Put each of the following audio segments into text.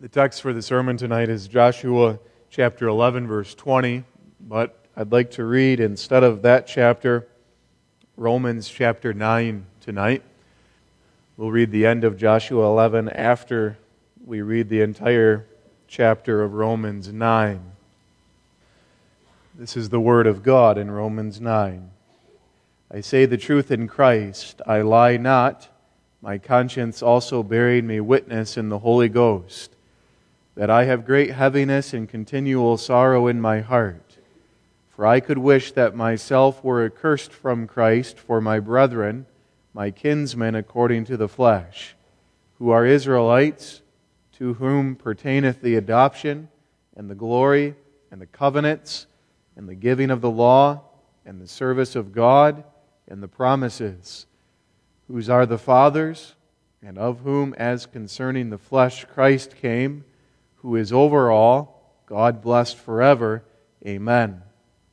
The text for the sermon tonight is Joshua chapter 11, verse 20, but I'd like to read, instead of that chapter, Romans chapter 9 tonight. We'll read the end of Joshua 11 after we read the entire chapter of Romans 9. This is the word of God in Romans 9. I say the truth in Christ, I lie not. My conscience also bearing me witness in the Holy Ghost, that I have great heaviness and continual sorrow in my heart. For I could wish that myself were accursed from Christ for my brethren, my kinsmen according to the flesh, who are Israelites, to whom pertaineth the adoption, and the glory, and the covenants, and the giving of the law, and the service of God, and the promises, whose are the fathers, and of whom, as concerning the flesh, Christ came, who is over all, God blessed forever. Amen.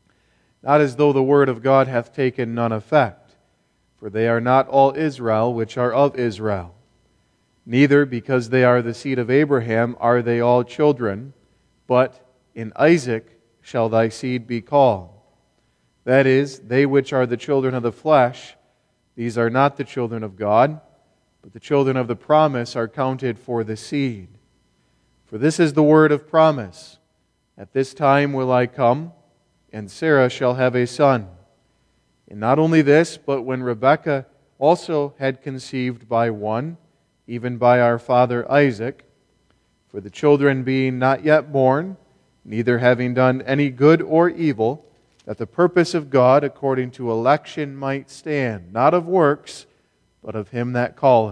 Not as though the word of God hath taken none effect, for they are not all Israel which are of Israel. Neither, because they are the seed of Abraham, are they all children, but in Isaac shall thy seed be called. That is, they which are the children of the flesh, these are not the children of God, but the children of the promise are counted for the seed. For this is the word of promise. At this time will I come, and Sarah shall have a son. And not only this, but when Rebekah also had conceived by one, even by our father Isaac, for the children being not yet born, neither having done any good or evil, that the purpose of God according to election might stand, not of works, but of him that calleth.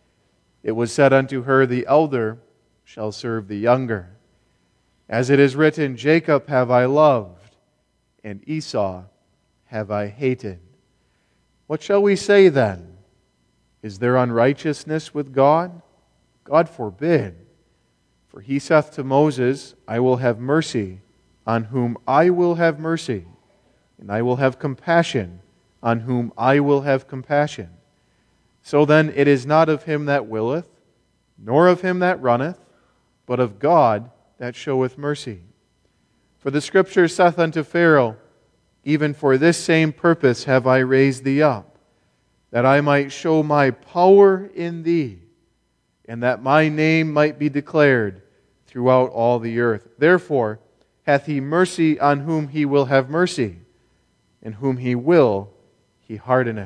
It was said unto her, the elder shall serve the younger. As it is written, Jacob have I loved, and Esau have I hated. What shall we say then? Is there unrighteousness with God? God forbid. For he saith to Moses, I will have mercy on whom I will have mercy, and I will have compassion on whom I will have compassion. So then it is not of him that willeth, nor of him that runneth, but of God that showeth mercy. For the Scripture saith unto Pharaoh, even for this same purpose have I raised thee up, that I might show my power in thee, and that my name might be declared throughout all the earth. Therefore hath he mercy on whom he will have mercy, and whom he will he hardeneth.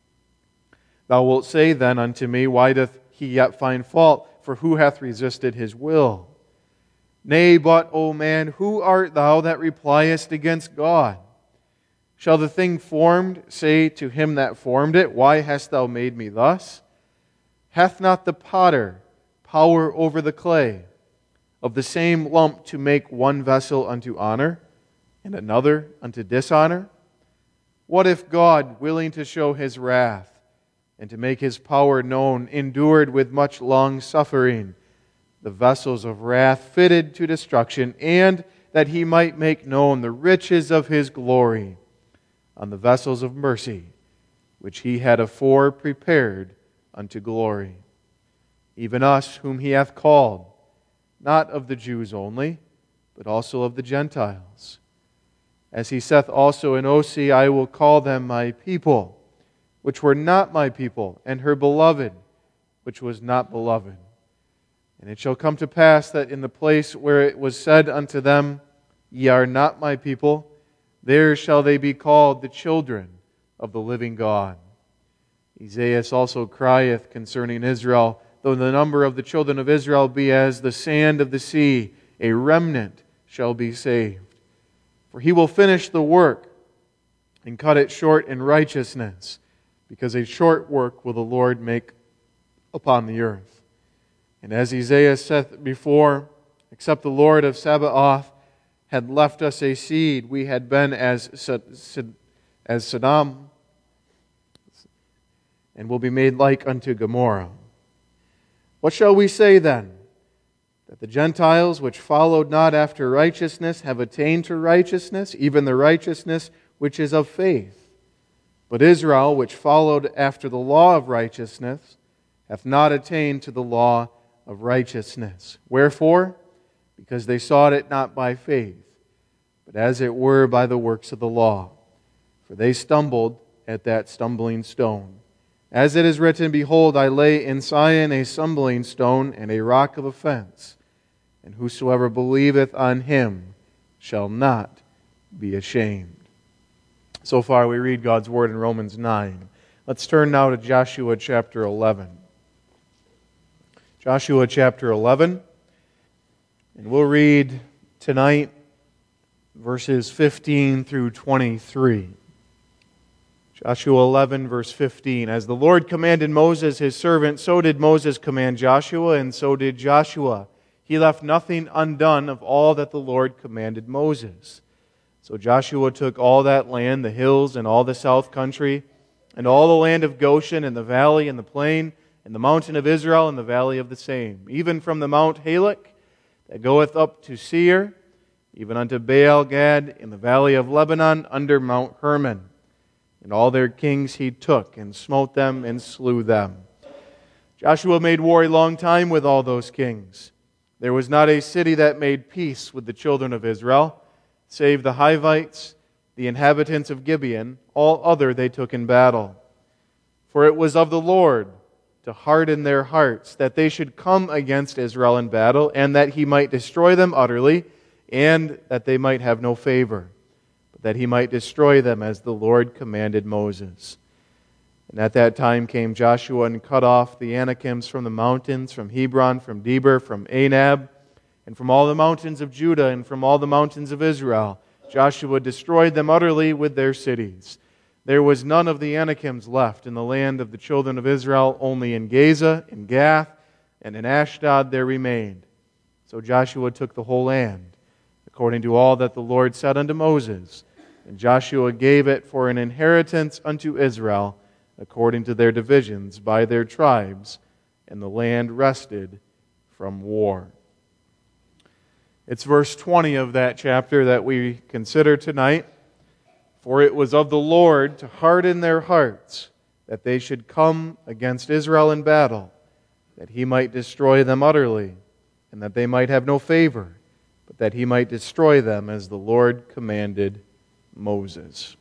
Thou wilt say then unto me, why doth he yet find fault? For who hath resisted his will? Nay, but, O man, who art thou that repliest against God? Shall the thing formed say to him that formed it, why hast thou made me thus? Hath not the potter power over the clay, of the same lump to make one vessel unto honor, and another unto dishonor? What if God, willing to show his wrath, and to make his power known, endured with much long suffering the vessels of wrath fitted to destruction, and that he might make known the riches of his glory on the vessels of mercy, which he had afore prepared unto glory? Even us whom he hath called, not of the Jews only, but also of the Gentiles. As he saith also in Osee, I will call them my people, which were not my people, and her beloved, which was not beloved. And it shall come to pass that in the place where it was said unto them, Ye are not my people, there shall they be called the children of the living God. Esaias also crieth concerning Israel, though the number of the children of Israel be as the sand of the sea, a remnant shall be saved. For he will finish the work and cut it short in righteousness, because a short work will the Lord make upon the earth. And as Isaiah saith before, except the Lord of Sabaoth had left us a seed, we had been as Sodom, and will be made like unto Gomorrah. What shall we say then? That the Gentiles which followed not after righteousness have attained to righteousness, even the righteousness which is of faith. But Israel, which followed after the law of righteousness, hath not attained to the law of righteousness. Wherefore? Because they sought it not by faith, but as it were by the works of the law. For they stumbled at that stumbling stone. As it is written, Behold, I lay in Zion a stumbling stone and a rock of offense, and whosoever believeth on him shall not be ashamed. So far we read God's Word in Romans 9. Let's turn now to Joshua chapter 11. Joshua chapter 11, and we'll read tonight verses 15 through 23. Joshua 11, verse 15. As the Lord commanded Moses his servant, so did Moses command Joshua, and so did Joshua. He left nothing undone of all that the Lord commanded Moses. So Joshua took all that land, the hills and all the south country, and all the land of Goshen, and the valley and the plain, and the mountain of Israel, and the valley of the same, even from the Mount Halak that goeth up to Seir, even unto Baal Gad, in the valley of Lebanon, under Mount Hermon. And all their kings he took, and smote them, and slew them. Joshua made war a long time with all those kings. There was not a city that made peace with the children of Israel, save the Hivites, the inhabitants of Gibeon. All other they took in battle. For it was of the Lord to harden their hearts, that they should come against Israel in battle, and that he might destroy them utterly, and that they might have no favor, but that he might destroy them as the Lord commanded Moses. And at that time came Joshua and cut off the Anakims from the mountains, from Hebron, from Debir, from Anab, and from all the mountains of Judah, and from all the mountains of Israel. Joshua destroyed them utterly with their cities. There was none of the Anakims left in the land of the children of Israel, only in Gaza, in Gath, and in Ashdod there remained. So Joshua took the whole land, according to all that the Lord said unto Moses. And Joshua gave it for an inheritance unto Israel, according to their divisions by their tribes, and the land rested from war. It's verse 20 of that chapter that we consider tonight. For it was of the Lord to harden their hearts, that they should come against Israel in battle, that he might destroy them utterly, and that they might have no favor, but that he might destroy them as the Lord commanded Moses.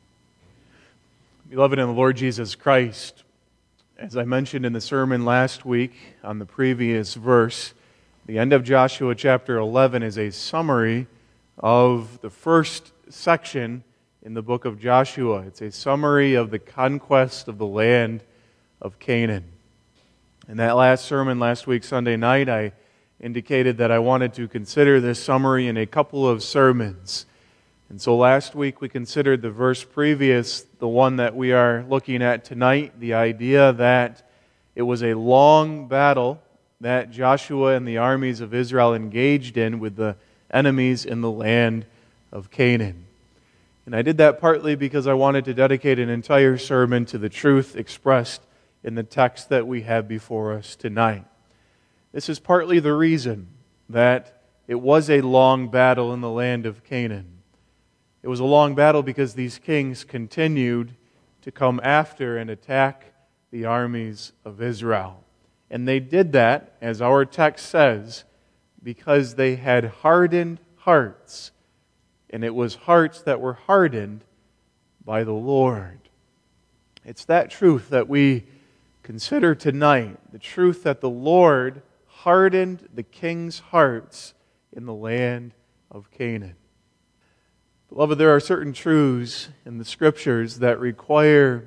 Beloved in the Lord Jesus Christ, as I mentioned in the sermon last week on the previous verse, the end of Joshua chapter 11 is a summary of the first section in the book of Joshua. It's a summary of the conquest of the land of Canaan. In that last sermon last week, Sunday night, I indicated that I wanted to consider this summary in a couple of sermons. And so last week we considered the verse previous, the one that we are looking at tonight, the idea that it was a long battle that Joshua and the armies of Israel engaged in with the enemies in the land of Canaan. And I did that partly because I wanted to dedicate an entire sermon to the truth expressed in the text that we have before us tonight. This is partly the reason that it was a long battle in the land of Canaan. It was a long battle because these kings continued to come after and attack the armies of Israel. And they did that, as our text says, because they had hardened hearts. And it was hearts that were hardened by the Lord. It's that truth that we consider tonight, the truth that the Lord hardened the king's hearts in the land of Canaan. Beloved, there are certain truths in the Scriptures that require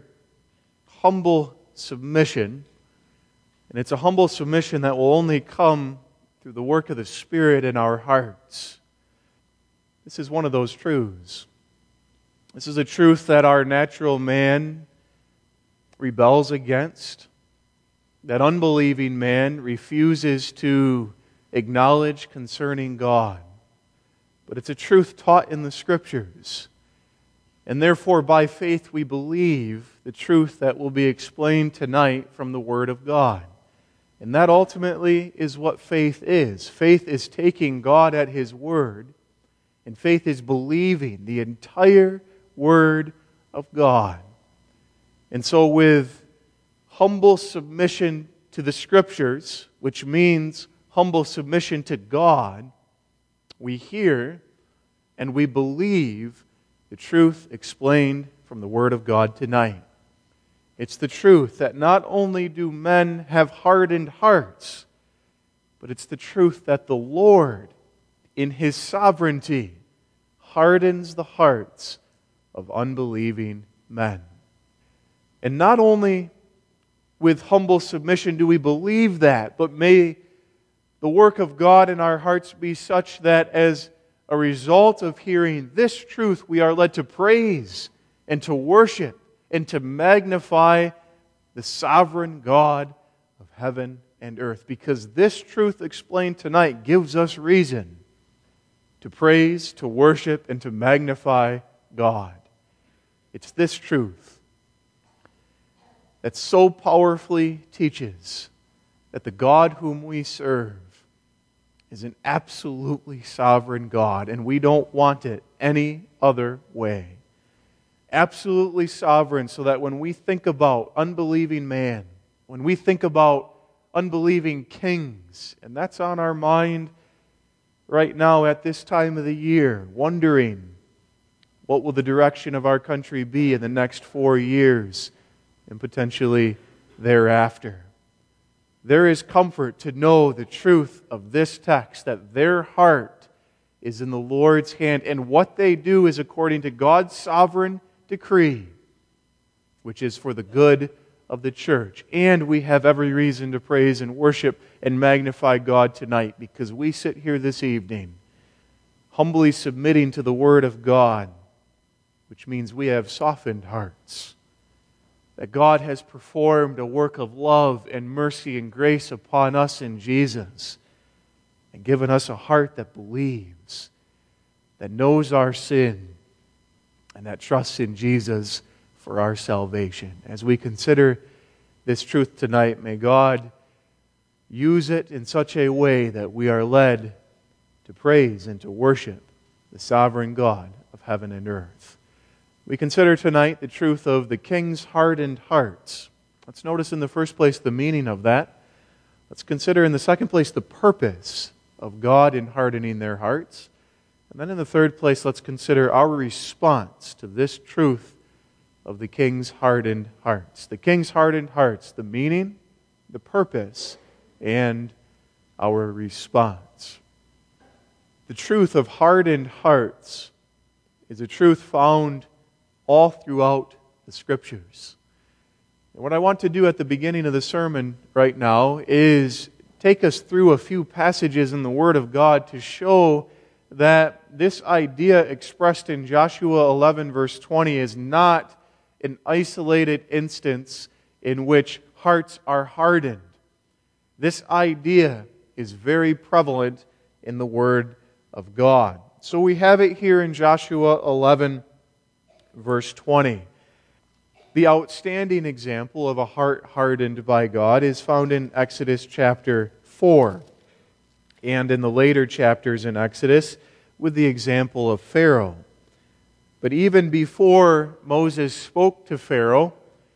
humble submission, and it's a humble submission that will only come through the work of the Spirit in our hearts. This is one of those truths. This is a truth that our natural man rebels against, that unbelieving man refuses to acknowledge concerning God. But it's a truth taught in the Scriptures. And therefore, by faith, we believe the truth that will be explained tonight from the Word of God. And that ultimately is what faith is. Faith is taking God at His Word, and faith is believing the entire Word of God. And so with humble submission to the Scriptures, which means humble submission to God, we hear and we believe the truth explained from the Word of God tonight. It's the truth that not only do men have hardened hearts, but it's the truth that the Lord, in His sovereignty, hardens the hearts of unbelieving men. And not only with humble submission do we believe that, but may the work of God in our hearts be such that as a result of hearing this truth, we are led to praise and to worship and to magnify the sovereign God of heaven and earth. Because this truth explained tonight gives us reason to praise, to worship, and to magnify God. It's this truth that so powerfully teaches that the God whom we serve is an absolutely sovereign God, and we don't want it any other way. Absolutely sovereign, so that when we think about unbelieving man, when we think about unbelieving kings, and that's on our mind right now at this time of the year, wondering what will the direction of our country be in the next 4 years and potentially thereafter. There is comfort to know the truth of this text, that their heart is in the Lord's hand, and what they do is according to God's sovereign decree, which is for the good of the church. And we have every reason to praise and worship and magnify God tonight, because we sit here this evening humbly submitting to the Word of God, which means we have softened hearts. That God has performed a work of love and mercy and grace upon us in Jesus, and given us a heart that believes, that knows our sin, and that trusts in Jesus for our salvation. As we consider this truth tonight, may God use it in such a way that we are led to praise and to worship the sovereign God of heaven and earth. We consider tonight the truth of the king's hardened hearts. Let's notice in the first place the meaning of that. Let's consider in the second place the purpose of God in hardening their hearts. And then in the third place, let's consider our response to this truth of the king's hardened hearts. The king's hardened hearts, the meaning, the purpose, and our response. The truth of hardened hearts is a truth found all throughout the Scriptures. And what I want to do at the beginning of the sermon right now is take us through a few passages in the Word of God to show that this idea expressed in Joshua 11 verse 20 is not an isolated instance in which hearts are hardened. This idea is very prevalent in the Word of God. So we have it here in Joshua 11 verse 20. The outstanding example of a heart hardened by God is found in Exodus chapter 4 and in the later chapters in Exodus with the example of Pharaoh. But even before Moses spoke to Pharaoh,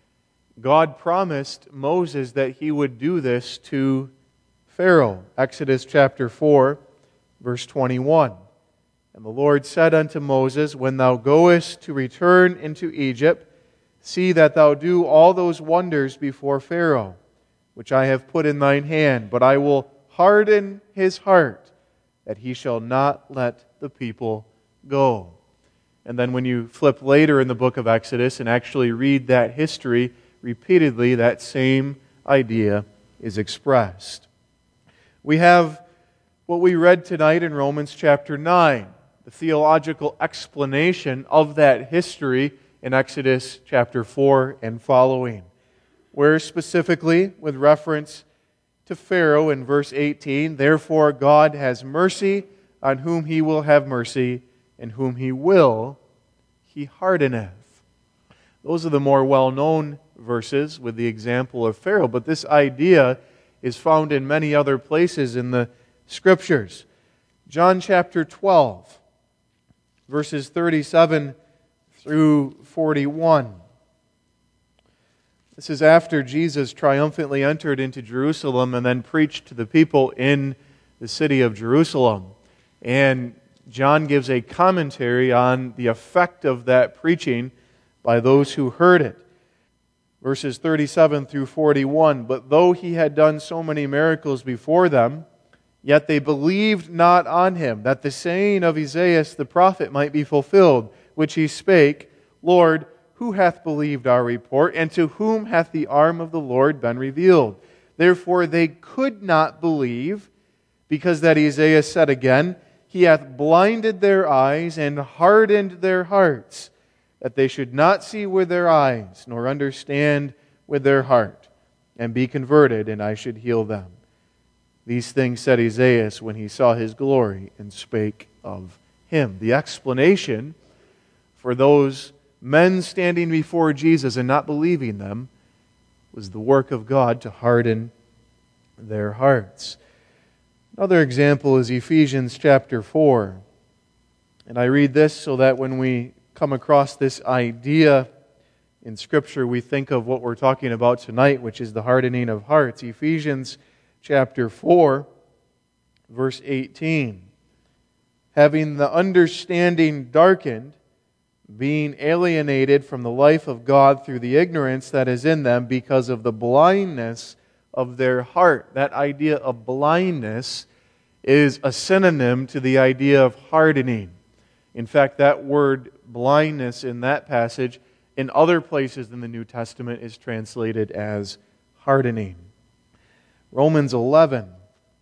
God promised Moses that He would do this to Pharaoh. Exodus chapter 4 verse 21. And the Lord said unto Moses, When thou goest to return into Egypt, see that thou do all those wonders before Pharaoh, which I have put in thine hand. But I will harden his heart, that he shall not let the people go. And then when you flip later in the book of Exodus and actually read that history, repeatedly that same idea is expressed. We have what we read tonight in Romans chapter 9. The theological explanation of that history in Exodus chapter 4 and following, where specifically with reference to Pharaoh in verse 18, Therefore God has mercy on whom He will have mercy, and whom He will, He hardeneth. Those are the more well-known verses with the example of Pharaoh, but this idea is found in many other places in the Scriptures. John chapter 12, verses 37 through 41. This is after Jesus triumphantly entered into Jerusalem and then preached to the people in the city of Jerusalem. And John gives a commentary on the effect of that preaching by those who heard it. Verses 37 through 41, "But though he had done so many miracles before them, yet they believed not on him, that the saying of Esaias the prophet might be fulfilled, which he spake, Lord, who hath believed our report, and to whom hath the arm of the Lord been revealed? Therefore they could not believe, because that Esaias said again, He hath blinded their eyes and hardened their hearts, that they should not see with their eyes, nor understand with their heart, and be converted, and I should heal them. These things said Esaias when he saw his glory, and spake of him." The explanation for those men standing before Jesus and not believing them was the work of God to harden their hearts. Another example is Ephesians chapter 4. And I read this so that when we come across this idea in Scripture, we think of what we're talking about tonight, which is the hardening of hearts. Ephesians chapter 4, verse 18. "Having the understanding darkened, being alienated from the life of God through the ignorance that is in them because of the blindness of their heart." That idea of blindness is a synonym to the idea of hardening. In fact, that word blindness in that passage, in other places in the New Testament, is translated as hardening. Romans 11,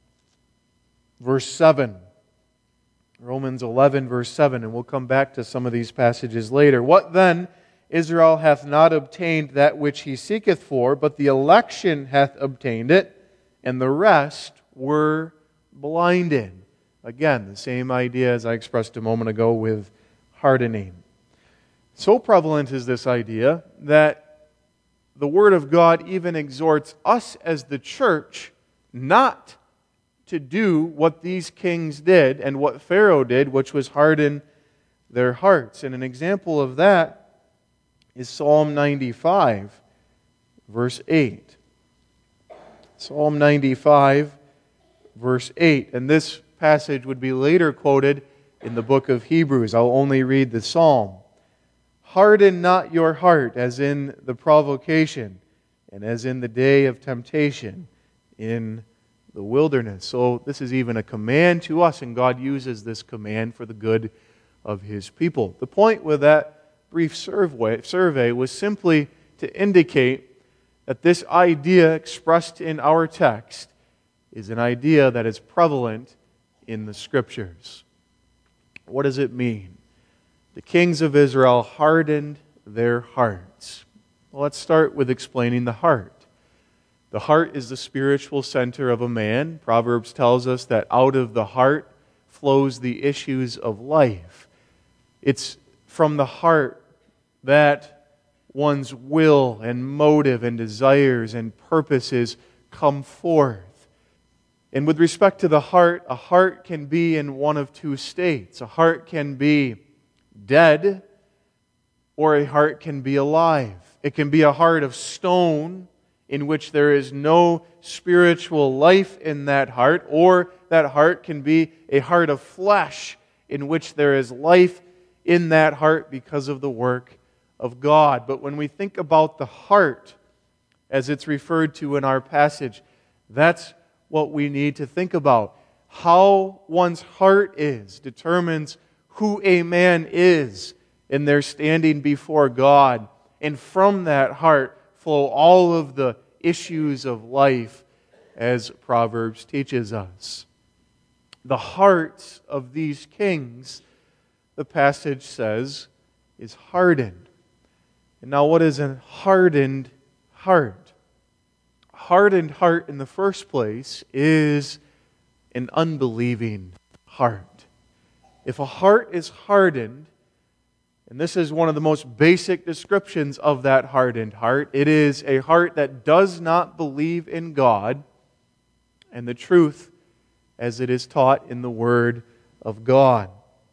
verse 7. Romans 11, verse 7, and we'll come back to some of these passages later. "What then? Israel hath not obtained that which he seeketh for, but the election hath obtained it, and the rest were blinded." Again, the same idea as I expressed a moment ago with hardening. So prevalent is this idea that the Word of God even exhorts us as the church not to do what these kings did and what Pharaoh did, which was harden their hearts. And an example of that is Psalm 95, verse 8. Psalm 95, verse 8. And this passage would be later quoted in the book of Hebrews. I'll only read the psalm. "Harden not your heart as in the provocation, and as in the day of temptation in the wilderness." So this is even a command to us, and God uses this command for the good of His people. The point with that brief survey was simply to indicate that this idea expressed in our text is an idea that is prevalent in the Scriptures. What does it mean? The kings of Israel hardened their hearts. Well, let's start with explaining the heart. The heart is the spiritual center of a man. Proverbs tells us that out of the heart flows the issues of life. It's from the heart that one's will and motive and desires and purposes come forth. And with respect to the heart, a heart can be in one of two states. A heart can be dead, or a heart can be alive. It can be a heart of stone, in which there is no spiritual life in that heart, or that heart can be a heart of flesh, in which there is life in that heart because of the work of God. But when we think about the heart, as it's referred to in our passage, that's what we need to think about. How one's heart is determines who a man is in their standing before God. And from that heart flow all of the issues of life, as Proverbs teaches us. The hearts of these kings, the passage says, is hardened. And now what is a hardened heart? Hardened heart in the first place is an unbelieving heart. If a heart is hardened, and this is one of the most basic descriptions of that hardened heart, it is a heart that does not believe in God and the truth as it is taught in the Word of God.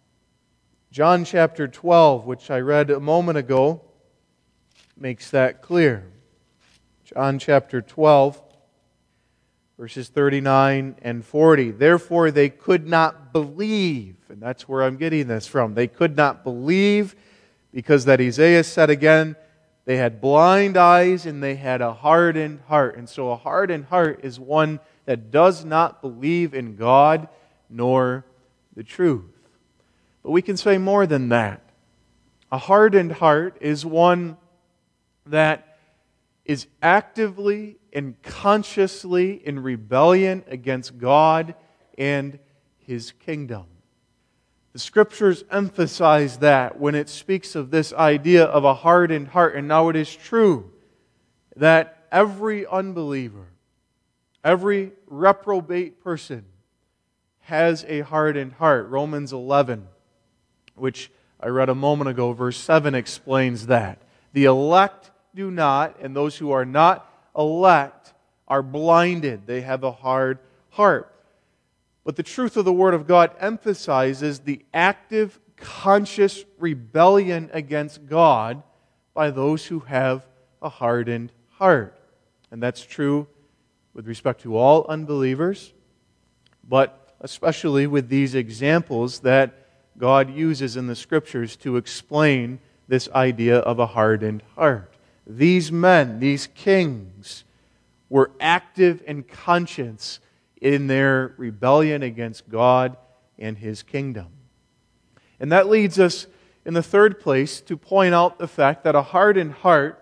John chapter 12, which I read a moment ago, makes that clear. John chapter 12, verses 39 and 40. Therefore they could not believe, and that's where I'm getting this from. They could not believe because that Isaiah said again, they had blind eyes and they had a hardened heart. And so a hardened heart is one that does not believe in God nor the truth. But we can say more than that. A hardened heart is one that is actively and consciously in rebellion against God and His kingdom. The Scriptures emphasize that when it speaks of this idea of a hardened heart. And now it is true that every unbeliever, every reprobate person has a hardened heart. Romans 11, which I read a moment ago, verse 7 explains that. The elect do not, and those who are not elect are blinded. They have a hard heart. But the truth of the Word of God emphasizes the active, conscious rebellion against God by those who have a hardened heart. And that's true with respect to all unbelievers, but especially with these examples that God uses in the Scriptures to explain this idea of a hardened heart. These men, these kings, were active in conscience in their rebellion against God and His kingdom. And that leads us, in the third place, to point out the fact that a hardened heart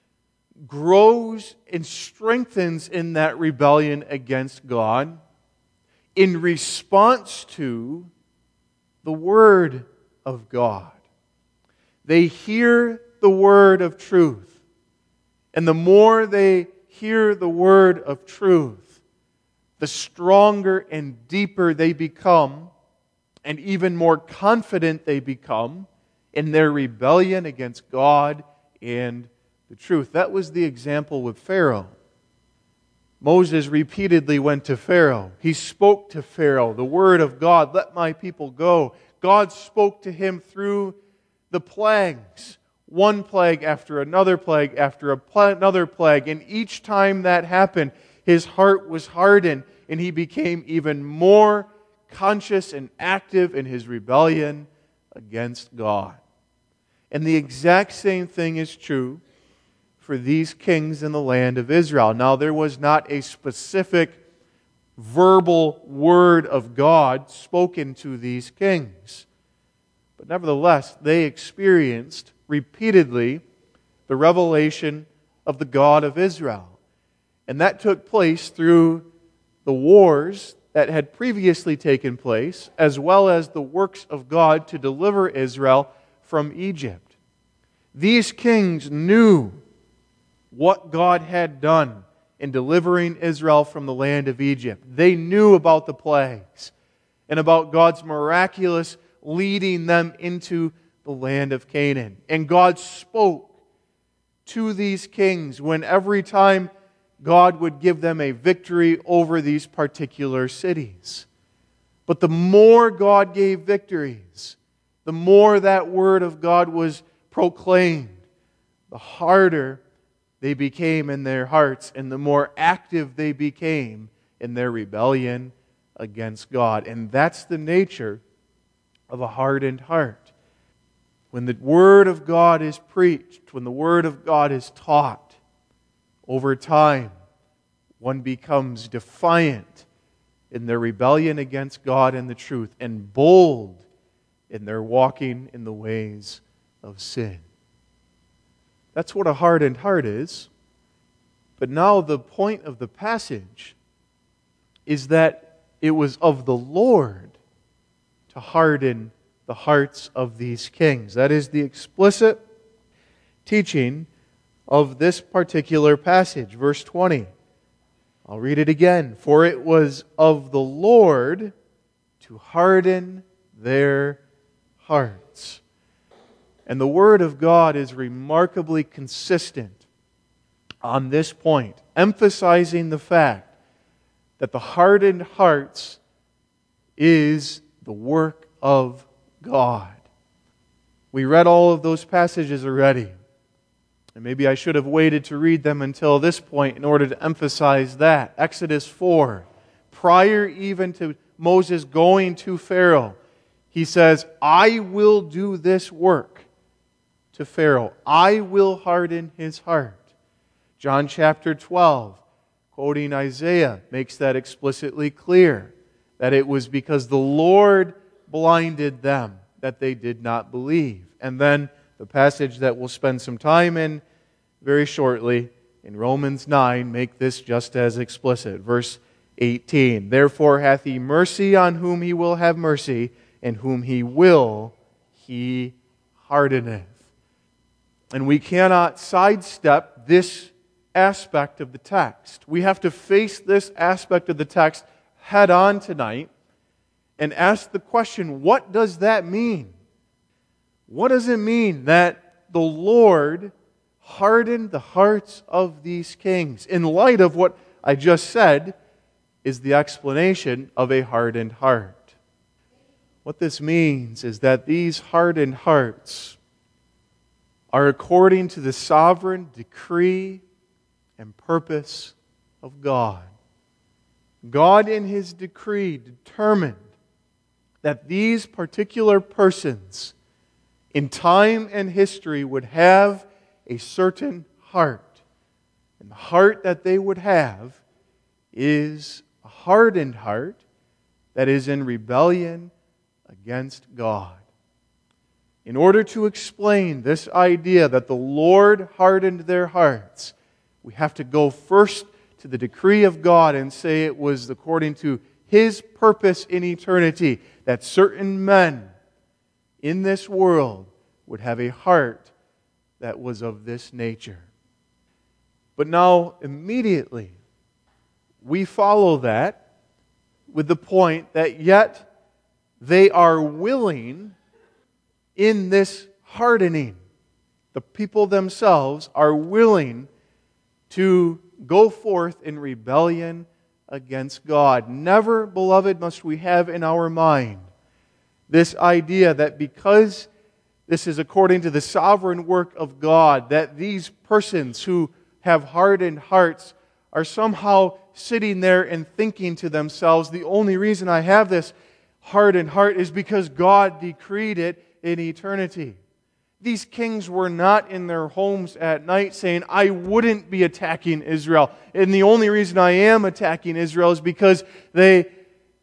grows and strengthens in that rebellion against God in response to the Word of God. They hear the Word of truth. And the more they hear the Word of truth, the stronger and deeper they become, and even more confident they become in their rebellion against God and the truth. That was the example with Pharaoh. Moses repeatedly went to Pharaoh. He spoke to Pharaoh the Word of God, "Let my people go." God spoke to him through the plagues. One plague after another plague after another plague. And each time that happened, his heart was hardened and he became even more conscious and active in his rebellion against God. And the exact same thing is true for these kings in the land of Israel. Now, there was not a specific verbal word of God spoken to these kings. But nevertheless, they experienced repeatedly the revelation of the God of Israel. And that took place through the wars that had previously taken place, as well as the works of God to deliver Israel from Egypt. These kings knew what God had done in delivering Israel from the land of Egypt. They knew about the plagues and about God's miraculous leading them into the land of Canaan. And God spoke to these kings when every time God would give them a victory over these particular cities. But the more God gave victories, the more that word of God was proclaimed, the harder they became in their hearts and the more active they became in their rebellion against God. And that's the nature of a hardened heart. When the Word of God is preached, when the Word of God is taught, over time, one becomes defiant in their rebellion against God and the truth, and bold in their walking in the ways of sin. That's what a hardened heart is. But now the point of the passage is that it was of the Lord to harden the hearts of these kings. That is the explicit teaching of this particular passage. Verse 20. I'll read it again. For it was of the Lord to harden their hearts. And the Word of God is remarkably consistent on this point, emphasizing the fact that the hardened hearts is the work of God. We read all of those passages already. And maybe I should have waited to read them until this point in order to emphasize that. Exodus 4, prior even to Moses going to Pharaoh, he says, I will do this work to Pharaoh. I will harden his heart. John chapter 12, quoting Isaiah, makes that explicitly clear, that it was because the Lord blinded them that they did not believe. And then the passage that we'll spend some time in very shortly, in Romans 9, make this just as explicit. Verse 18, therefore hath he mercy on whom he will have mercy, and whom he will, he hardeneth. And we cannot sidestep this aspect of the text. We have to face this aspect of the text head on tonight and ask the question, what does that mean? What does it mean that the Lord hardened the hearts of these kings? In light of what I just said is the explanation of a hardened heart. What this means is that these hardened hearts are according to the sovereign decree and purpose of God. God in His decree determined that these particular persons in time and history would have a certain heart. And the heart that they would have is a hardened heart that is in rebellion against God. In order to explain this idea that the Lord hardened their hearts, we have to go first to the decree of God and say it was according to His purpose in eternity that certain men in this world would have a heart that was of this nature. But now, immediately, we follow that with the point that yet they are willing in this hardening. The people themselves are willing to go forth in rebellion against God. Never, beloved, must we have in our mind this idea that because this is according to the sovereign work of God, that these persons who have hardened hearts are somehow sitting there and thinking to themselves, the only reason I have this hardened heart is because God decreed it in eternity. These kings were not in their homes at night saying, I wouldn't be attacking Israel. And the only reason I am attacking Israel is because they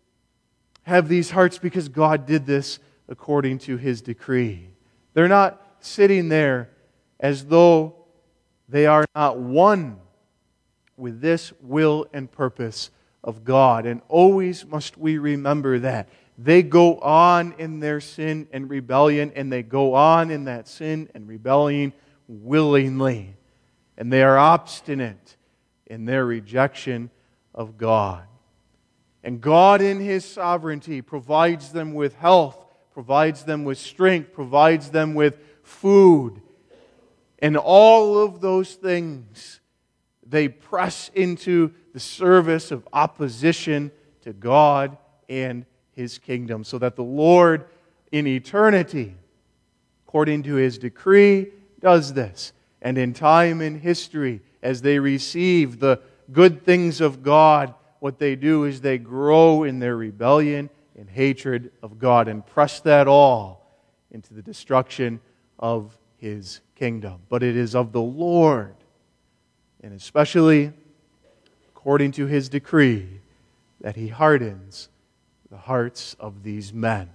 have these hearts because God did this according to His decree. They're not sitting there as though they are not one with this will and purpose of God. And always must we remember that. They go on in their sin and rebellion, and they go on in that sin and rebellion willingly. And they are obstinate in their rejection of God. And God in His sovereignty provides them with health, provides them with strength, provides them with food. And all of those things, they press into the service of opposition to God and His kingdom, so that the Lord in eternity, according to His decree, does this. And in time and history, as they receive the good things of God, what they do is they grow in their rebellion and hatred of God and press that all into the destruction of His kingdom. But it is of the Lord, and especially according to His decree, that He hardens the hearts of these men.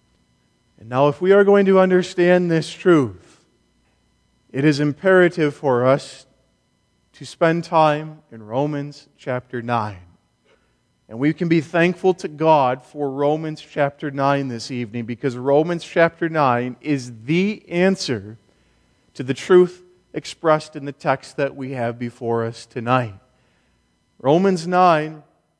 And now, if we are going to understand this truth, it is imperative for us to spend time in Romans chapter 9. And we can be thankful to God for Romans chapter 9 this evening, because Romans chapter 9 is the answer to the truth expressed in the text that we have before us tonight. Romans 9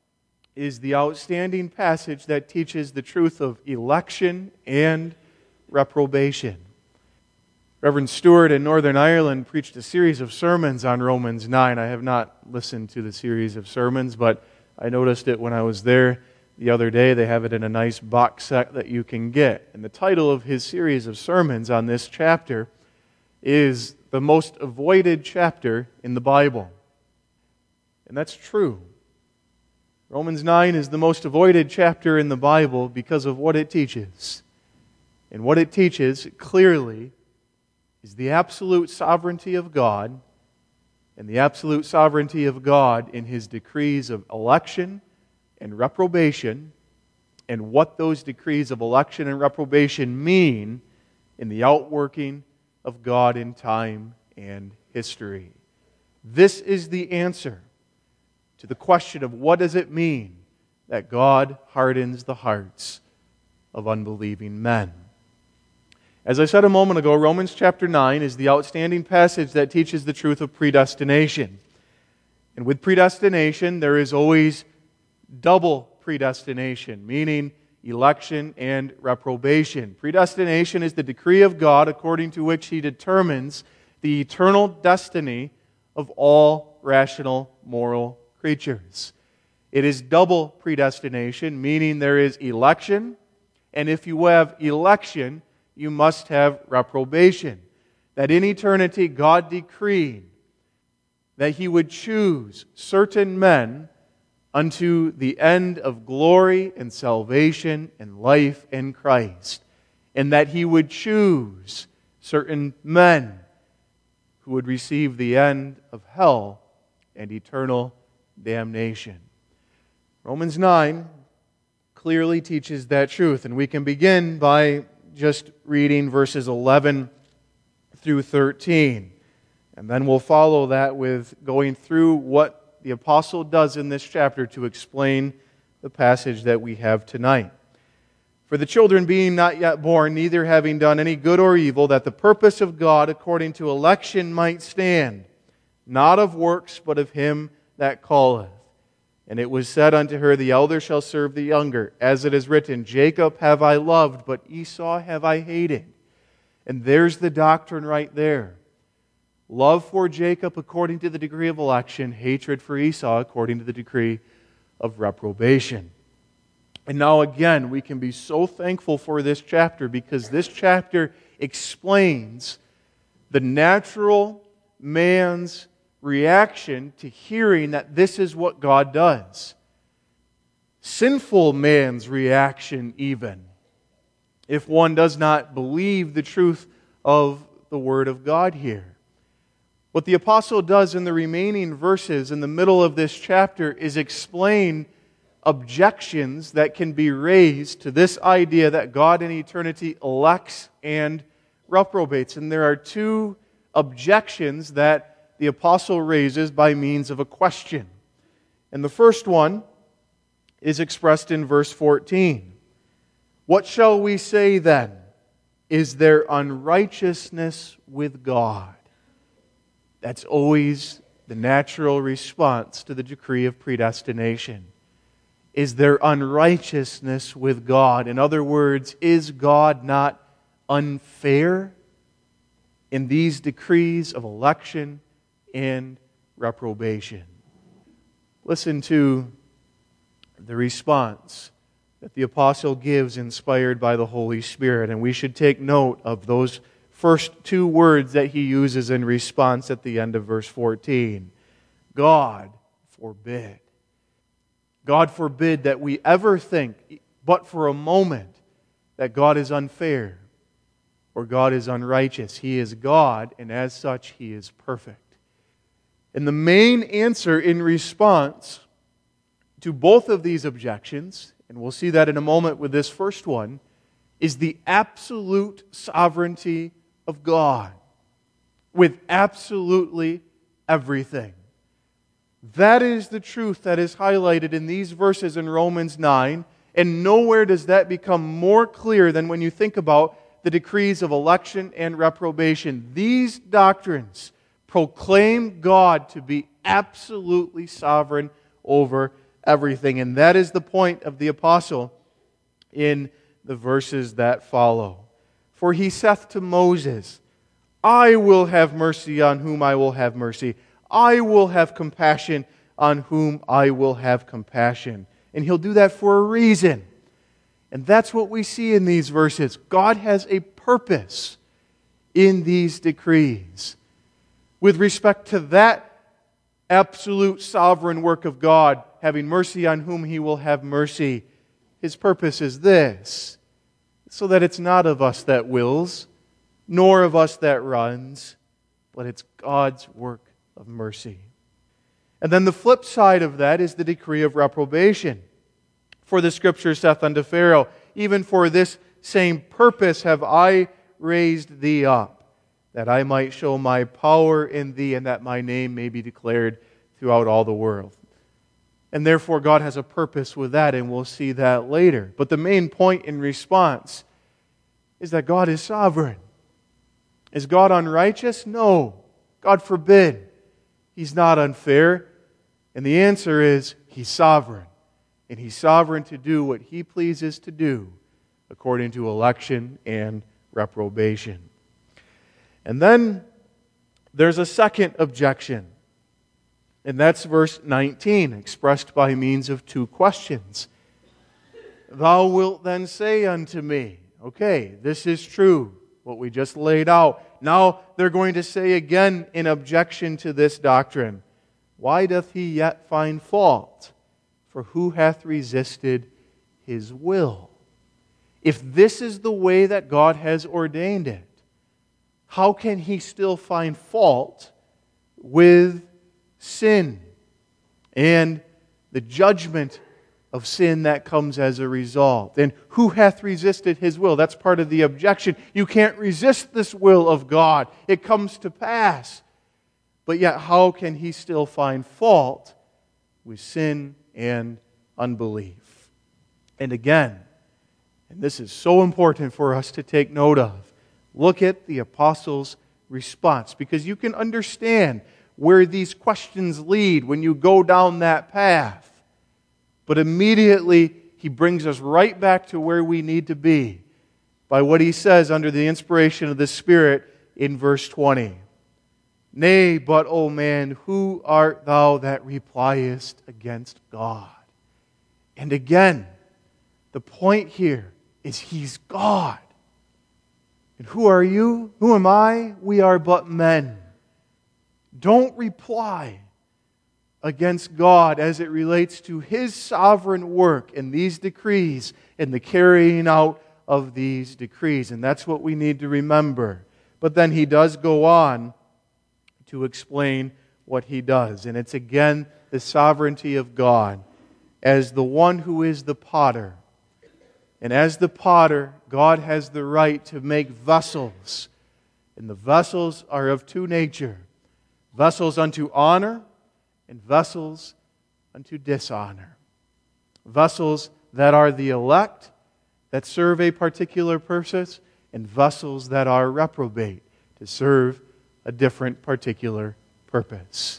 is the outstanding passage that teaches the truth of election and reprobation. Reverend Stewart in Northern Ireland preached a series of sermons on Romans 9. I have not listened to the series of sermons, but I noticed it when I was there the other day. They have it in a nice box set that you can get. And the title of his series of sermons on this chapter is the most avoided chapter in the Bible. And that's true. Romans 9 is the most avoided chapter in the Bible because of what it teaches. And what it teaches clearly is the absolute sovereignty of God and the absolute sovereignty of God in His decrees of election and reprobation, and what those decrees of election and reprobation mean in the outworking of God in time and history. This is the answer to the question of what does it mean that God hardens the hearts of unbelieving men. As I said a moment ago, Romans chapter 9 is the outstanding passage that teaches the truth of predestination. And with predestination, there is always double predestination, meaning election and reprobation. Predestination is the decree of God according to which He determines the eternal destiny of all rational moral creatures. It is double predestination, meaning there is election, and if you have election, you must have reprobation. That in eternity God decreed that He would choose certain men unto the end of glory and salvation and life in Christ, and that He would choose certain men who would receive the end of hell and eternal damnation. Romans 9 clearly teaches that truth, and we can begin by just reading verses 11 through 13. And then we'll follow that with going through what the apostle does in this chapter to explain the passage that we have tonight. For the children being not yet born, neither having done any good or evil, that the purpose of God according to election might stand, not of works, but of Him that calleth. And it was said unto her, the elder shall serve the younger. As it is written, Jacob have I loved, but Esau have I hated. And there's the doctrine right there. Love for Jacob according to the degree of election, hatred for Esau according to the decree of reprobation. And now again, we can be so thankful for this chapter because this chapter explains the natural man's reaction to hearing that this is what God does. Sinful man's reaction even, if one does not believe the truth of the Word of God here. What the apostle does in the remaining verses in the middle of this chapter is explain objections that can be raised to this idea that God in eternity elects and reprobates. And there are two objections that the apostle raises by means of a question. And the first one is expressed in verse 14. What shall we say then? Is there unrighteousness with God? That's always the natural response to the decree of predestination. Is there unrighteousness with God? In other words, is God not unfair in these decrees of election and reprobation? Listen to the response that the apostle gives inspired by the Holy Spirit. And we should take note of those first two words that he uses in response at the end of verse 14. God forbid. God forbid that we ever think, but for a moment, that God is unfair or God is unrighteous. He is God, and as such, He is perfect. And the main answer in response to both of these objections, and we'll see that in a moment with this first one, is the absolute sovereignty of God with absolutely everything. That is the truth that is highlighted in these verses in Romans 9, and nowhere does that become more clear than when you think about the decrees of election and reprobation. These doctrines proclaim God to be absolutely sovereign over everything, and that is the point of the apostle in the verses that follow. For he saith to Moses, I will have mercy on whom I will have mercy. I will have compassion on whom I will have compassion. And He'll do that for a reason. And that's what we see in these verses. God has a purpose in these decrees. with respect to that absolute sovereign work of God, having mercy on whom He will have mercy, His purpose is this, so that it's not of us that wills, nor of us that runs, but it's God's work of mercy. And then the flip side of that is the decree of reprobation. For the Scripture saith unto Pharaoh, even for this same purpose have I raised thee up, that I might show my power in thee, and that my name may be declared throughout all the world. And therefore God has a purpose with that, and we'll see that later. But the main point in response is that God is sovereign. Is God unrighteous? No. God forbid. He's not unfair. And the answer is, He's sovereign. And He's sovereign to do what He pleases to do, according to election and reprobation. And then there's a second objection. And that's verse 19, expressed by means of two questions. Thou wilt then say unto me, okay, this is true, what we just laid out. Now they're going to say again in objection to this doctrine, why doth he yet find fault? For who hath resisted His will? If this is the way that God has ordained it, how can He still find fault with sin and the judgment of sin that comes as a result? And who hath resisted His will? That's part of the objection. You can't resist this will of God. It comes to pass. But yet, how can He still find fault with sin and unbelief? And again, and this is so important for us to take note of, look at the apostles' response, because you can understand where these questions lead when you go down that path. But immediately, he brings us right back to where we need to be by what he says under the inspiration of the Spirit in verse 20. Nay, but, O man, who art thou that repliest against God? And again, the point here is He's God. And who are you? Who am I? We are but men. Don't reply against God as it relates to His sovereign work in these decrees and the carrying out of these decrees. And that's what we need to remember. But then he does go on to explain what He does. And it's again the sovereignty of God as the one who is the potter. And as the potter, God has the right to make vessels. And the vessels are of two natures. Vessels unto honor and vessels unto dishonor. Vessels that are the elect, that serve a particular purpose, and vessels that are reprobate, to serve a different particular purpose.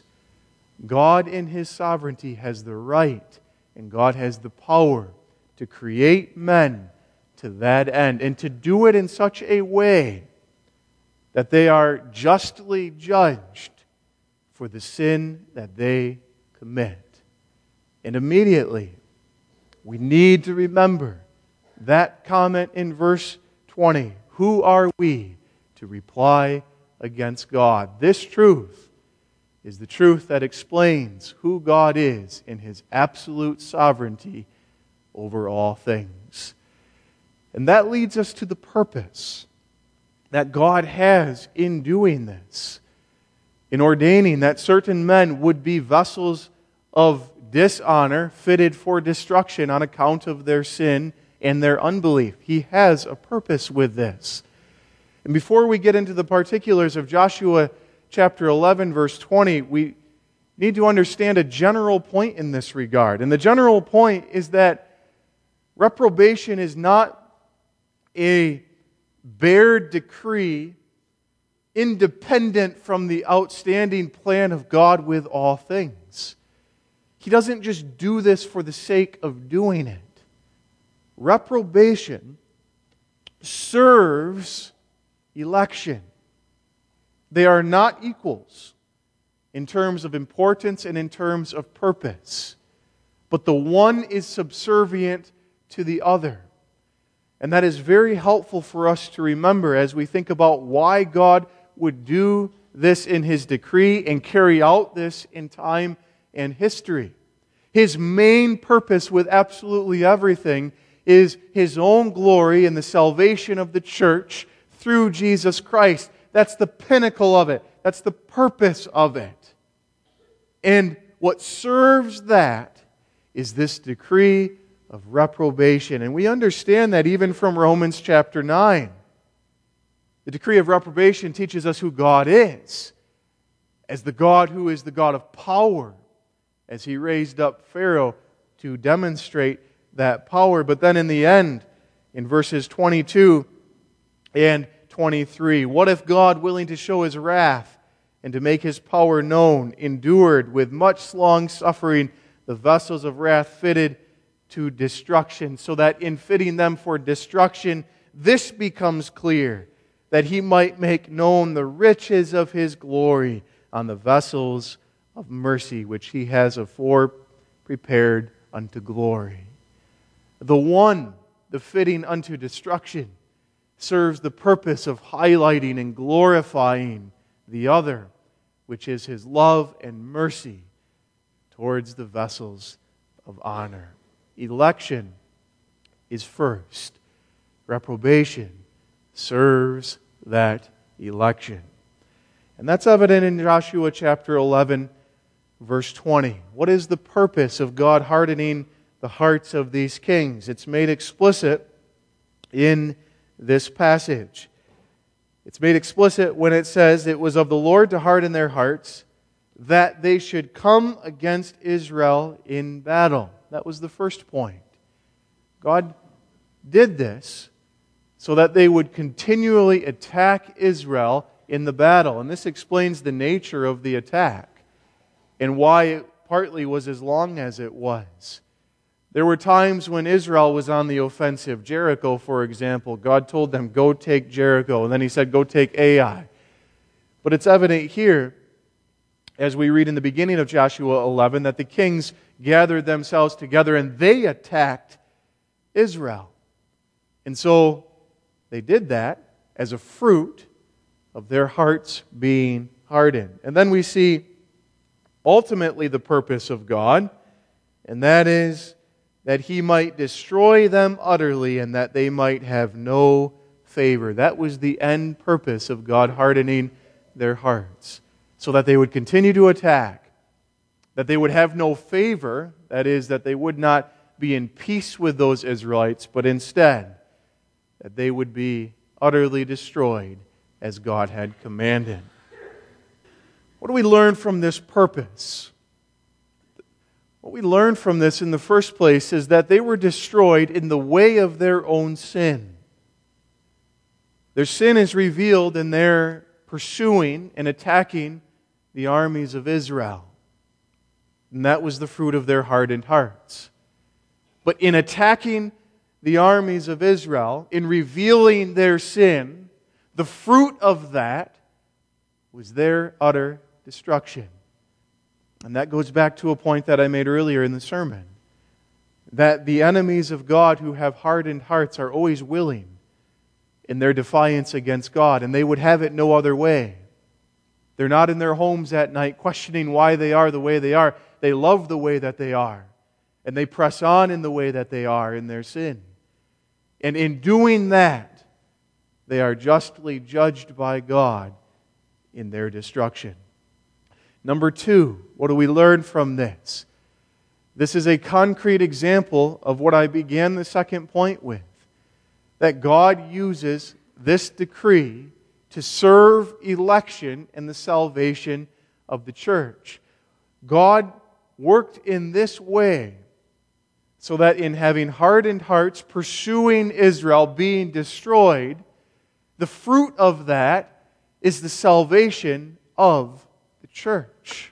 God in His sovereignty has the right, and God has the power to create men to that end, and to do it in such a way that they are justly judged for the sin that they commit. And immediately, we need to remember that comment in verse 20. Who are we to reply against God? This truth is the truth that explains who God is in His absolute sovereignty over all things. And that leads us to the purpose that God has in doing this, in ordaining that certain men would be vessels of dishonor, fitted for destruction on account of their sin and their unbelief. He has a purpose with this. And before we get into the particulars of Joshua chapter 11, verse 20, we need to understand a general point in this regard. And the general point is that reprobation is not a bare decree independent from the outstanding plan of God with all things. He doesn't just do this for the sake of doing it. Reprobation serves election. They are not equals in terms of importance and in terms of purpose. But the one is subservient to the other. And that is very helpful for us to remember as we think about why God would do this in His decree and carry out this in time and history. His main purpose with absolutely everything is His own glory and the salvation of the church through Jesus Christ. That's the pinnacle of it. That's the purpose of it. And what serves that is this decree of reprobation. And we understand that even from Romans chapter 9. The decree of reprobation teaches us who God is, as the God who is the God of power, as He raised up Pharaoh to demonstrate that power. But then in the end, in verses 22 and 23, what if God, willing to show His wrath and to make His power known, endured with much long suffering the vessels of wrath fitted to destruction, so that in fitting them for destruction, this becomes clear, that He might make known the riches of His glory on the vessels of mercy, which He has afore prepared unto glory. The one, the fitting unto destruction, serves the purpose of highlighting and glorifying the other, which is His love and mercy towards the vessels of honor. Election is first. Reprobation serves that election. And that's evident in Joshua chapter 11, verse 20. What is the purpose of God hardening the hearts of these kings? It's made explicit in this passage. It's made explicit when it says it was of the Lord to harden their hearts, that they should come against Israel in battle. That was the first point. God did this so that they would continually attack Israel in the battle. And this explains the nature of the attack and why it partly was as long as it was. There were times when Israel was on the offensive. Jericho, for example, God told them, go take Jericho. And then He said, go take Ai. But it's evident here, as we read in the beginning of Joshua 11, that the kings gathered themselves together and they attacked Israel. And so they did that as a fruit of their hearts being hardened. And then we see ultimately the purpose of God, and that is that He might destroy them utterly and that they might have no favor. That was the end purpose of God hardening their hearts, so that they would continue to attack, that they would have no favor, that is, that they would not be in peace with those Israelites, but instead that they would be utterly destroyed as God had commanded. What do we learn from this purpose? What we learn from this in the first place is that they were destroyed in the way of their own sin. Their sin is revealed in their pursuing and attacking the armies of Israel. And that was the fruit of their hardened hearts. But in attacking the armies of Israel, in revealing their sin, the fruit of that was their utter destruction. And that goes back to a point that I made earlier in the sermon, that the enemies of God who have hardened hearts are always willing in their defiance against God, and they would have it no other way. They're not in their homes at night questioning why they are the way they are. They love the way that they are, and they press on in the way that they are in their sin. And in doing that, they are justly judged by God in their destruction. Number two, what do we learn from this? This is a concrete example of what I began the second point with, that God uses this decree to serve election and the salvation of the church. God worked in this way so that in having hardened hearts, pursuing Israel, being destroyed, the fruit of that is the salvation of the church.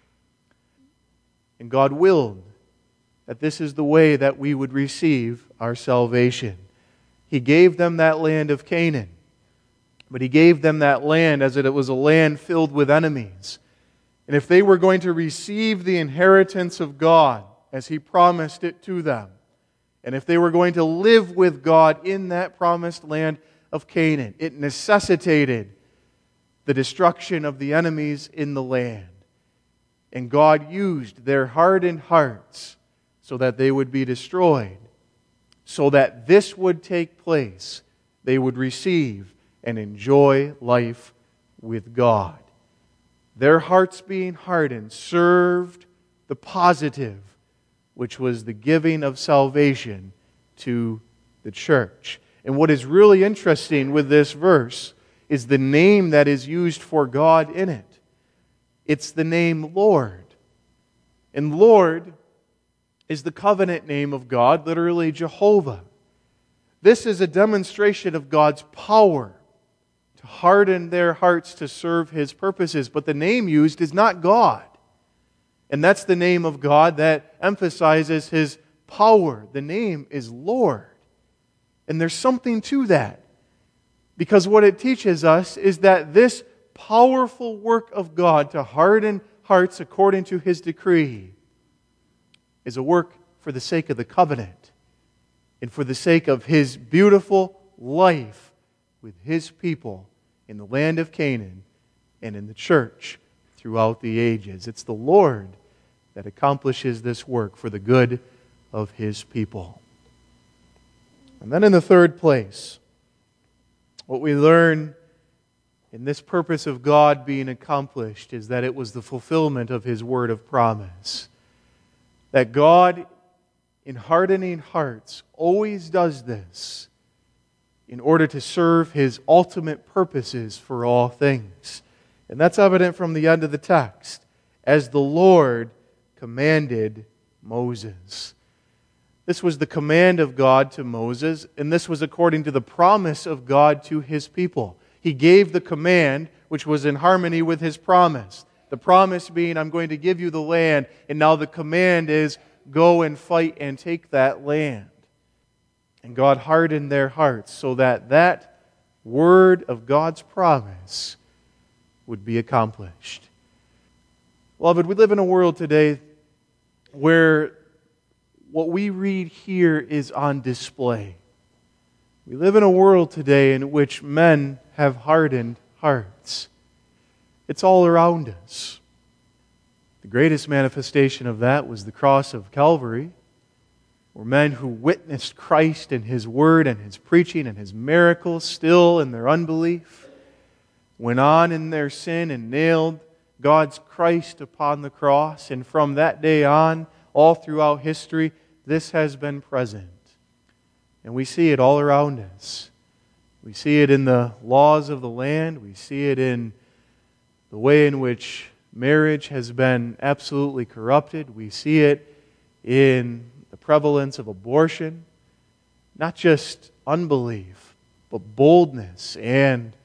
And God willed that this is the way that we would receive our salvation. He gave them that land of Canaan, but He gave them that land as it was a land filled with enemies. And if they were going to receive the inheritance of God as He promised it to them, and if they were going to live with God in that promised land of Canaan, it necessitated the destruction of the enemies in the land. And God used their hardened hearts so that they would be destroyed, so that this would take place. They would receive and enjoy life with God. Their hearts being hardened served the positive, which was the giving of salvation to the church. And what is really interesting with this verse is the name that is used for God in it. It's the name Lord. And Lord is the covenant name of God, literally Jehovah. This is a demonstration of God's power to harden their hearts to serve His purposes. But the name used is not God. And that's the name of God that emphasizes His power. The name is Lord. And there's something to that. Because what it teaches us is that this powerful work of God to harden hearts according to His decree is a work for the sake of the covenant and for the sake of His beautiful life with His people in the land of Canaan and in the church throughout the ages. It's the Lord that accomplishes this work for the good of His people. And then in the third place, what we learn in this purpose of God being accomplished is that it was the fulfillment of His word of promise. That God, in hardening hearts, always does this in order to serve His ultimate purposes for all things. And that's evident from the end of the text. As the Lord commanded Moses. This was the command of God to Moses, and this was according to the promise of God to His people. He gave the command, which was in harmony with His promise. The promise being, I'm going to give you the land, and now the command is, go and fight and take that land. And God hardened their hearts so that that word of God's promise would be accomplished. Beloved, we live in a world today where what we read here is on display. We live in a world today in which men have hardened hearts. It's all around us. The greatest manifestation of that was the cross of Calvary, where men who witnessed Christ and His word and His preaching and His miracles, still in their unbelief, went on in their sin and nailed God's Christ upon the cross. And from that day on, all throughout history, this has been present. And we see it all around us. We see it in the laws of the land. We see it in the way in which marriage has been absolutely corrupted. We see it in the prevalence of abortion. Not just unbelief, but boldness and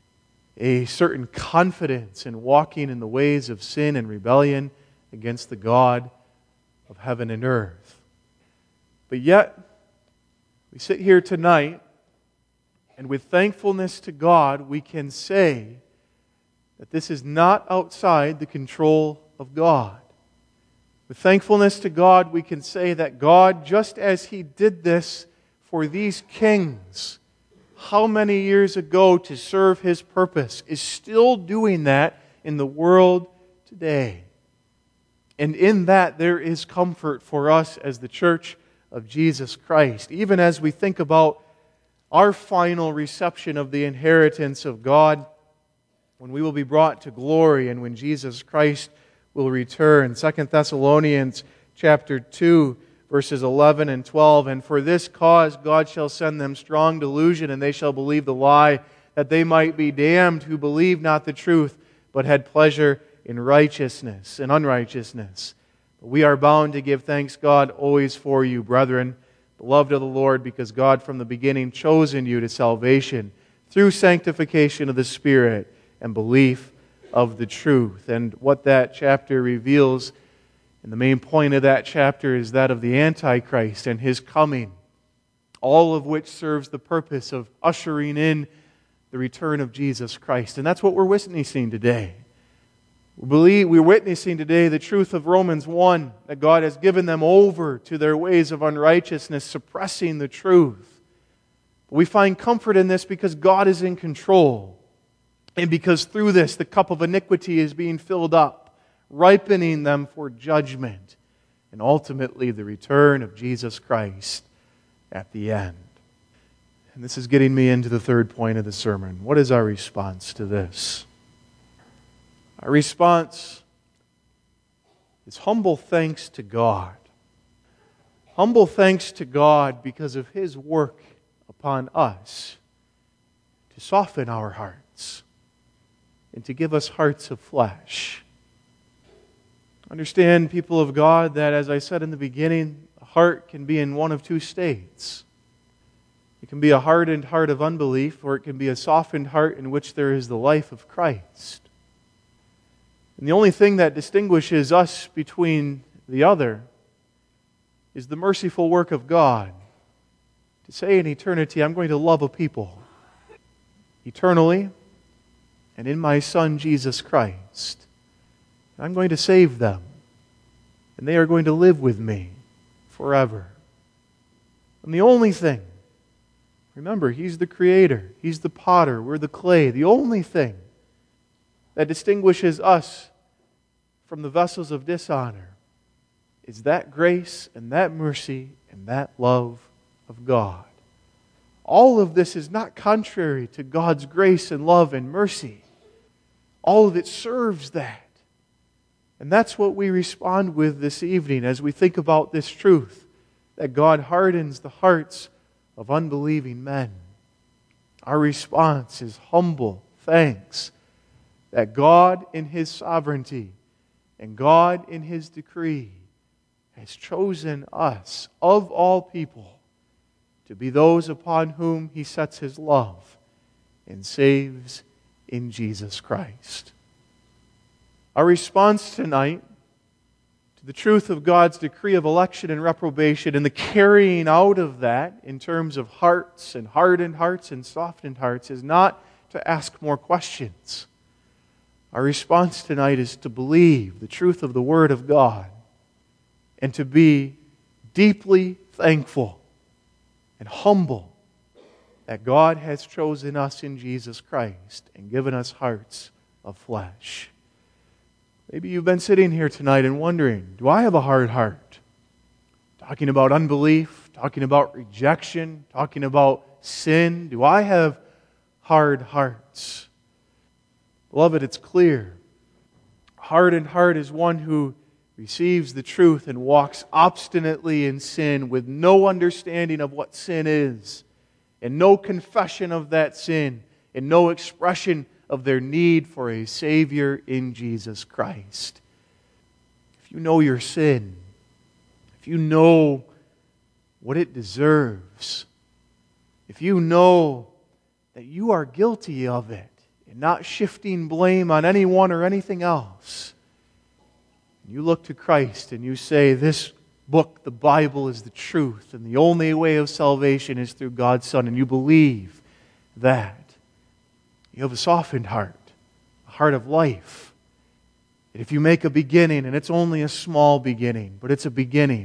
a certain confidence in walking in the ways of sin and rebellion against the God of heaven and earth. But yet, we sit here tonight, and with thankfulness to God, we can say that this is not outside the control of God. With thankfulness to God, we can say that God, just as He did this for these kings how many years ago to serve His purpose, is still doing that in the world today. And in that there is comfort for us as the church of Jesus Christ. Even as we think about our final reception of the inheritance of God, when we will be brought to glory and when Jesus Christ will return. 2 Thessalonians chapter 2, verses 11 and 12. And for this cause God shall send them strong delusion, and they shall believe the lie, that they might be damned who believed not the truth, but had pleasure in righteousness and unrighteousness. But we are bound to give thanks, God, always for you, brethren, beloved of the Lord, because God from the beginning chosen you to salvation through sanctification of the Spirit and belief of the truth. And what that chapter reveals, and the main point of that chapter, is that of the Antichrist and his coming, all of which serves the purpose of ushering in the return of Jesus Christ. And that's what we're witnessing today. We're witnessing today the truth of Romans 1, that God has given them over to their ways of unrighteousness, suppressing the truth. But we find comfort in this because God is in control. And because through this, the cup of iniquity is being filled up, ripening them for judgment, and ultimately the return of Jesus Christ at the end. And this is getting me into the third point of the sermon. What is our response to this? Our response is humble thanks to God. Humble thanks to God because of His work upon us to soften our hearts and to give us hearts of flesh. Understand, people of God, that as I said in the beginning, a heart can be in one of two states. It can be a hardened heart of unbelief, or it can be a softened heart in which there is the life of Christ. And the only thing that distinguishes us between the other is the merciful work of God. To say in eternity, I'm going to love a people eternally and in my Son Jesus Christ. I'm going to save them, and they are going to live with me forever. And the only thing, remember, He's the Creator, He's the potter, we're the clay. The only thing that distinguishes us from the vessels of dishonor is that grace and that mercy and that love of God. All of this is not contrary to God's grace and love and mercy. All of it serves that. And that's what we respond with this evening as we think about this truth, that God hardens the hearts of unbelieving men. Our response is humble thanks that God in His sovereignty and God in His decree has chosen us, of all people, to be those upon whom He sets His love and saves in Jesus Christ. Our response tonight to the truth of God's decree of election and reprobation and the carrying out of that in terms of hearts and hardened hearts and softened hearts is not to ask more questions. Our response tonight is to believe the truth of the Word of God and to be deeply thankful and humble that God has chosen us in Jesus Christ and given us hearts of flesh. Maybe you've been sitting here tonight and wondering, do I have a hard heart? Talking about unbelief, talking about rejection, talking about sin. Do I have hard hearts? Beloved, it's clear. A hardened heart is one who receives the truth and walks obstinately in sin with no understanding of what sin is, and no confession of that sin, and no expression of their need for a Savior in Jesus Christ. If you know your sin, if you know what it deserves, if you know that you are guilty of it, and not shifting blame on anyone or anything else, you look to Christ and you say, this book, the Bible, is the truth, and the only way of salvation is through God's Son, and you believe that, you have a softened heart, a heart of life. And if you make a beginning, and it's only a small beginning, but it's a beginning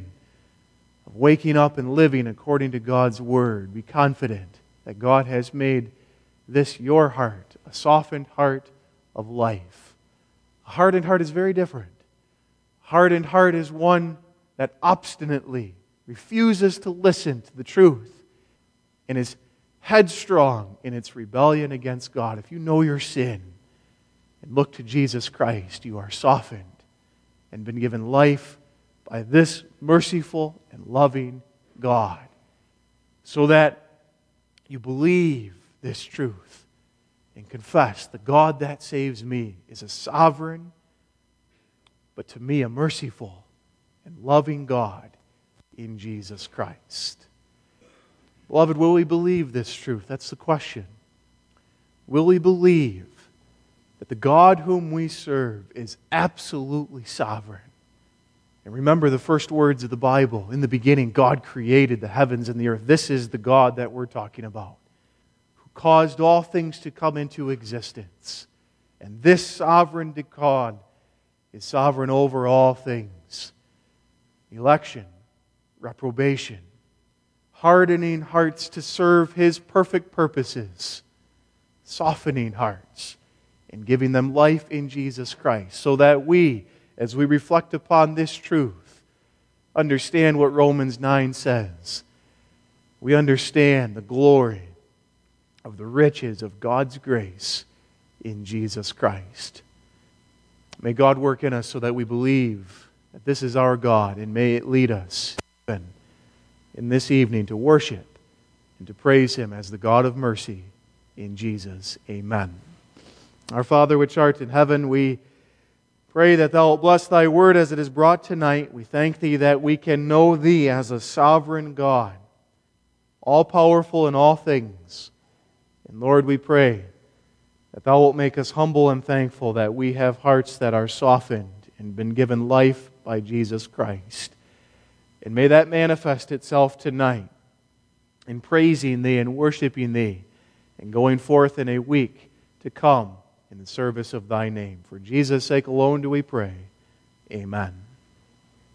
of waking up and living according to God's Word, be confident that God has made this your heart, a softened heart of life. A hardened heart is very different. A hardened heart is one that obstinately refuses to listen to the truth and is headstrong in its rebellion against God. If you know your sin and look to Jesus Christ, you are softened and been given life by this merciful and loving God, so that you believe this truth and confess the God that saves me is a sovereign, but to me a merciful and loving God in Jesus Christ. Beloved, will we believe this truth? That's the question. Will we believe that the God whom we serve is absolutely sovereign? And remember the first words of the Bible. In the beginning, God created the heavens and the earth. This is the God that we're talking about, who caused all things to come into existence. And this sovereign God is sovereign over all things. Election, reprobation, hardening hearts to serve His perfect purposes, softening hearts, and giving them life in Jesus Christ, so that we, as we reflect upon this truth, understand what Romans 9 says. We understand the glory of the riches of God's grace in Jesus Christ. May God work in us so that we believe that this is our God, and may it lead us even in this evening to worship and to praise Him as the God of mercy in Jesus. Amen. Our Father which art in heaven, we pray that Thou wilt bless Thy word as it is brought tonight. We thank Thee that we can know Thee as a sovereign God, all-powerful in all things. And Lord, we pray that Thou wilt make us humble and thankful that we have hearts that are softened and been given life by Jesus Christ. And may that manifest itself tonight in praising Thee and worshiping Thee and going forth in a week to come in the service of Thy name. For Jesus' sake alone do we pray. Amen.